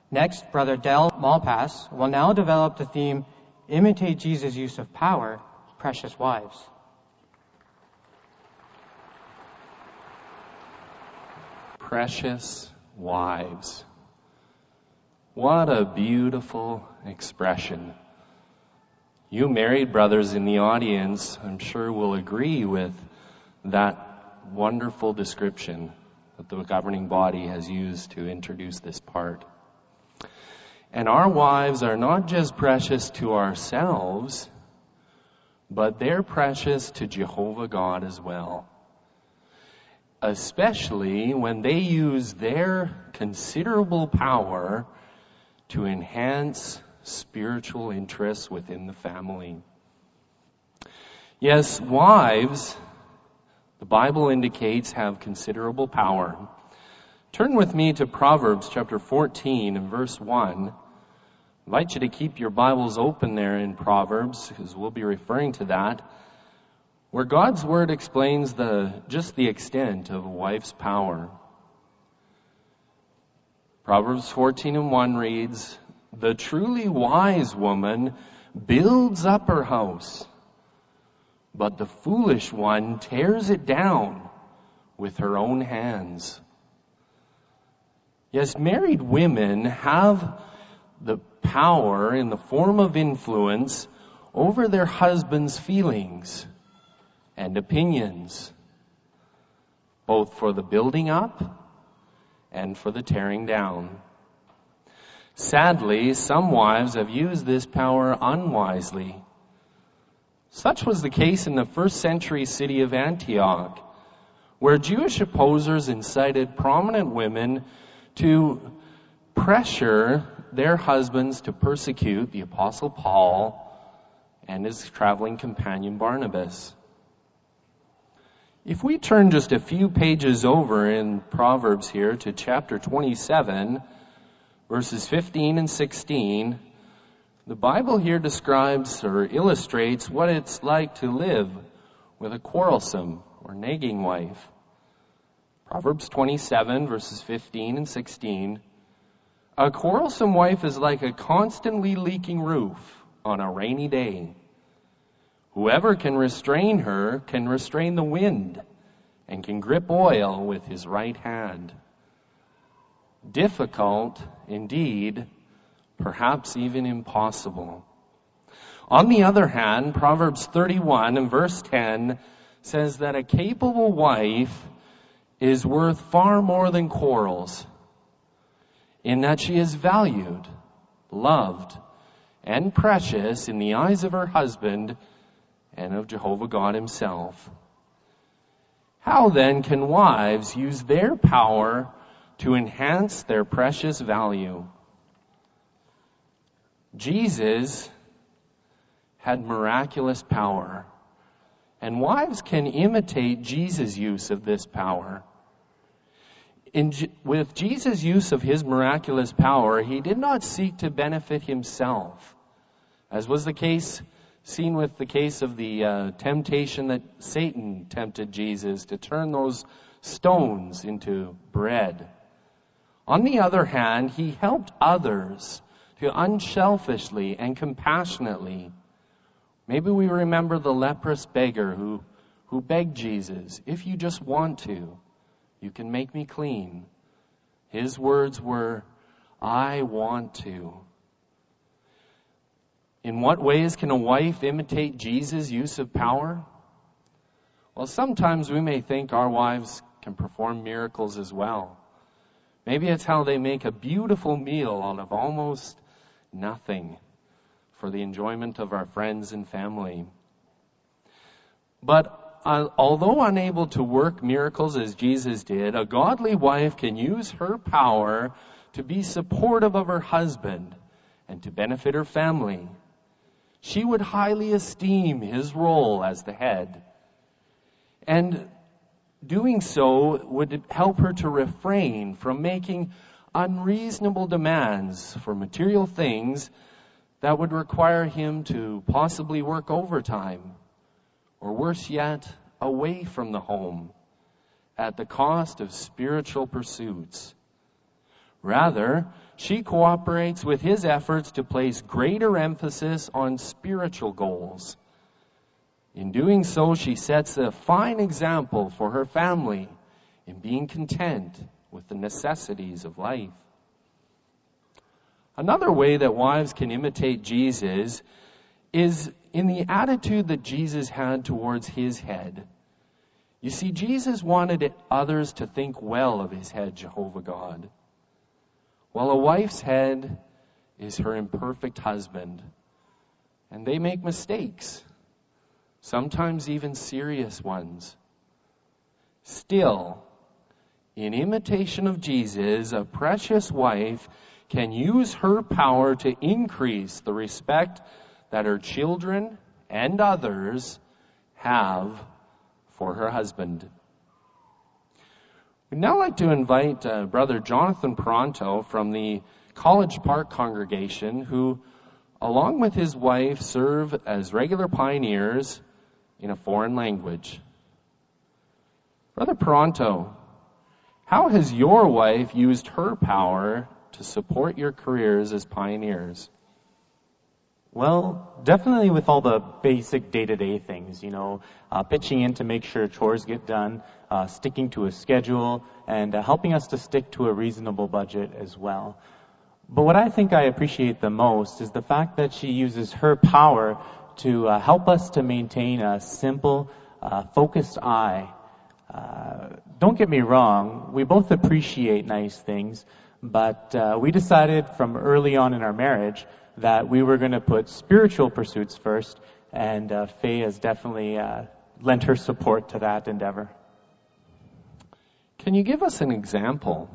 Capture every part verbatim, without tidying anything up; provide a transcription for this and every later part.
Next, Brother Del Malpass will now develop the theme, Imitate Jesus' Use of Power, Precious Wives. Precious wives. What a beautiful expression. You married brothers in the audience, I'm sure, will agree with that wonderful description that the governing body has used to introduce this part. And our wives are not just precious to ourselves, but they're precious to Jehovah God as well. Especially when they use their considerable power to enhance spiritual interests within the family. Yes, wives, the Bible indicates, have considerable power. Turn with me to Proverbs chapter fourteen and verse one. I invite you to keep your Bibles open there in Proverbs, because we'll be referring to that, where God's Word explains the just the extent of a wife's power. Proverbs fourteen and one reads, "The truly wise woman builds up her house, but the foolish one tears it down with her own hands." Yes, married women have the power in the form of influence over their husband's feelings and opinions, both for the building up and for the tearing down. Sadly, some wives have used this power unwisely. Such was the case in the first century city of Antioch, where Jewish opposers incited prominent women to pressure their husbands to persecute the Apostle Paul and his traveling companion Barnabas. If we turn just a few pages over in Proverbs here to chapter twenty-seven, verses fifteen and sixteen, the Bible here describes or illustrates what it's like to live with a quarrelsome or nagging wife. Proverbs twenty-seven, verses fifteen and sixteen. "A quarrelsome wife is like a constantly leaking roof on a rainy day. Whoever can restrain her can restrain the wind and can grip oil with his right hand." Difficult, indeed, perhaps even impossible. On the other hand, Proverbs thirty-one and verse ten says that a capable wife is worth far more than quarrels, in that she is valued, loved, and precious in the eyes of her husband and of Jehovah God himself. How then can wives use their power to enhance their precious value? Jesus had miraculous power, and wives can imitate Jesus' use of this power. In, with Jesus' use of his miraculous power, he did not seek to benefit himself, as was the case seen with the case of the uh, temptation that Satan tempted Jesus to turn those stones into bread. On the other hand, he helped others to unselfishly and compassionately. Maybe we remember the leprous beggar who, who begged Jesus, "If you just want to, you can make me clean." His words were, "I want to." In what ways can a wife imitate Jesus' use of power? Well, sometimes we may think our wives can perform miracles as well. Maybe it's how they make a beautiful meal out of almost nothing for the enjoyment of our friends and family. But uh, although unable to work miracles as Jesus did, a godly wife can use her power to be supportive of her husband and to benefit her family. She would highly esteem his role as the head. And doing so would help her to refrain from making unreasonable demands for material things that would require him to possibly work overtime, or worse yet, away from the home, at the cost of spiritual pursuits. Rather, she cooperates with his efforts to place greater emphasis on spiritual goals. In doing so, she sets a fine example for her family in being content with the necessities of life. Another way that wives can imitate Jesus is in the attitude that Jesus had towards his head. You see, Jesus wanted others to think well of his head, Jehovah God. Well, a wife's head is her imperfect husband, and they make mistakes, sometimes even serious ones. Still, in imitation of Jesus, a precious wife can use her power to increase the respect that her children and others have for her husband. We'd now like to invite uh, Brother Jonathan Peranto from the College Park congregation, who, along with his wife, serve as regular pioneers in a foreign language. Brother Peranto, how has your wife used her power to support your careers as pioneers? Well, definitely with all the basic day-to-day things, you know, uh, pitching in to make sure chores get done, uh, sticking to a schedule, and uh, helping us to stick to a reasonable budget as well. But what I think I appreciate the most is the fact that she uses her power to uh, help us to maintain a simple, uh, focused eye. Uh, don't get me wrong, we both appreciate nice things, but uh, we decided from early on in our marriage that we were going to put spiritual pursuits first, and uh, Faye has definitely uh, lent her support to that endeavor. Can you give us an example?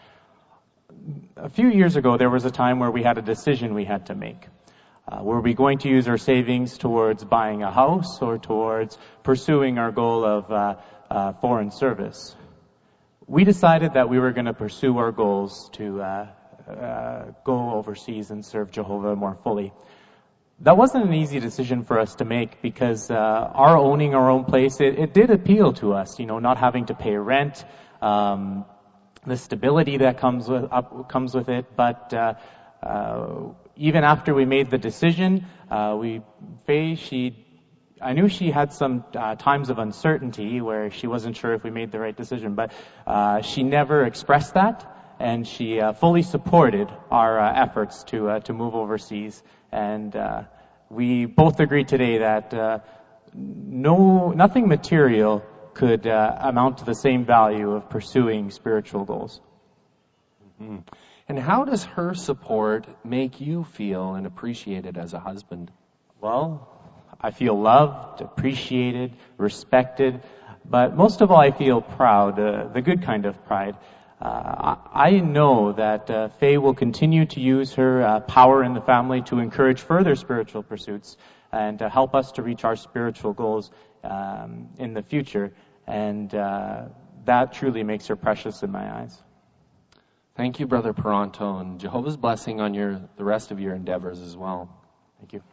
A few years ago, there was a time where we had a decision we had to make. Uh, were we going to use our savings towards buying a house or towards pursuing our goal of uh, uh, foreign service? We decided that we were going to pursue our goals to uh, Uh, go overseas and serve Jehovah more fully. That wasn't an easy decision for us to make because uh, our owning our own place, it, it did appeal to us, you know, not having to pay rent, um, the stability that comes with up, comes with it. But uh, uh, even after we made the decision, uh, we Faye, she, I knew she had some uh, times of uncertainty where she wasn't sure if we made the right decision, but uh, she never expressed that. And she uh, fully supported our uh, efforts to uh, to move overseas. And uh, we both agree today that uh, no nothing material could uh, amount to the same value of pursuing spiritual goals. Mm-hmm. And how does her support make you feel and appreciated as a husband? Well, I feel loved, appreciated, respected, but most of all, I feel proud, uh, the good kind of pride. Uh, I know that uh, Faye will continue to use her uh, power in the family to encourage further spiritual pursuits and to help us to reach our spiritual goals um, in the future. And uh, that truly makes her precious in my eyes. Thank you, Brother Peranto, and Jehovah's blessing on your the rest of your endeavors as well. Thank you.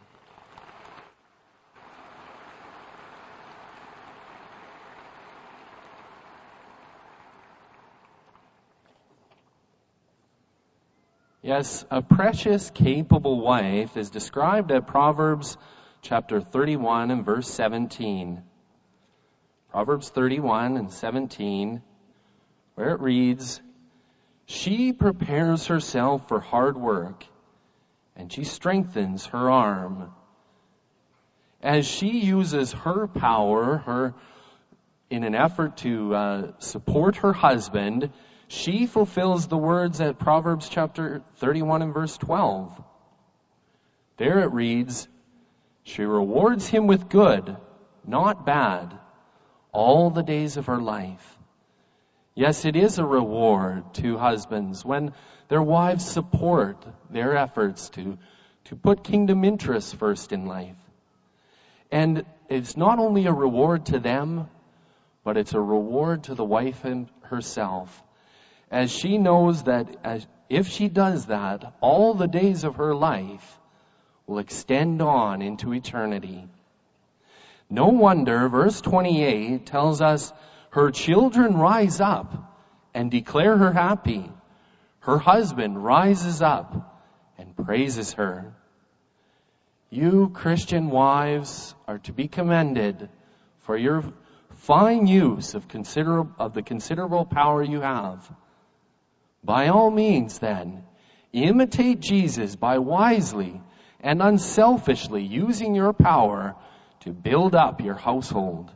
Yes, a precious, capable wife is described at Proverbs chapter thirty-one and verse seventeen. Proverbs thirty-one and seventeen, where it reads, "She prepares herself for hard work, and she strengthens her arm." As she uses her power, her in an effort to uh, support her husband, she fulfills the words at Proverbs chapter thirty-one and verse twelve. There it reads, "She rewards him with good, not bad, all the days of her life." Yes, it is a reward to husbands when their wives support their efforts to, to put kingdom interests first in life. And it's not only a reward to them, but it's a reward to the wife and herself, as she knows that as, if she does that, all the days of her life will extend on into eternity. No wonder verse twenty-eight tells us her children rise up and declare her happy. her husband rises up and praises her. You Christian wives are to be commended for your fine use of consider- of the considerable power you have. By all means, then, imitate Jesus by wisely and unselfishly using your power to build up your household.